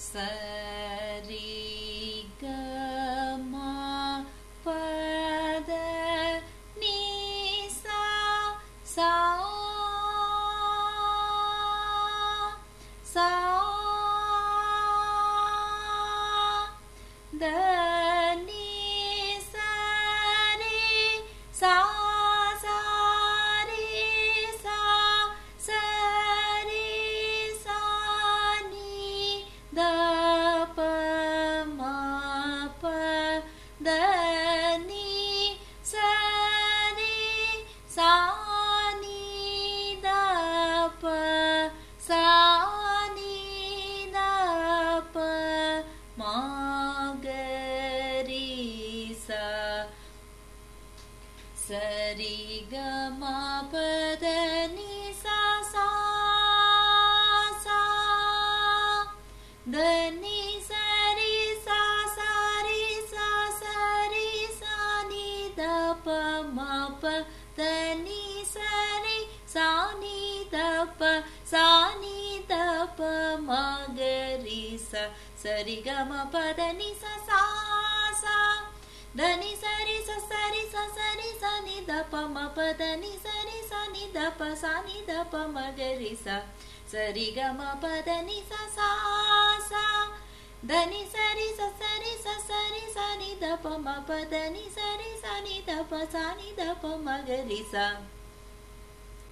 சரி கமா பத நீ சா சா சா த நீ சரி சா சரி சா சரி சா நீ த ப ம ப த நீ சரி சா நீ த ப சா நீ த ப ம க ரி சா சரி க ம ப த நீ சா சா சா த நீ சரி சா சரி சா சரி சா நீ த ப ம ப த நீ சரி சா நீ த ப சா நீ த ப ம க ரி சா சரி க ம ப த நீ சா சா சா த நீ சரி சா சரி சா சரி சா நீ த ப ம ப த நீ சரி சா நீ த ப சா நீ த ப ம க ரி சா சரி க ம ப த நீ சா சா சா த நீ சரி சா சரி சா சரி சா நீ த ப ம ப த நீ சரி சா நீ த ப சா நீ த ப ம க ரி சா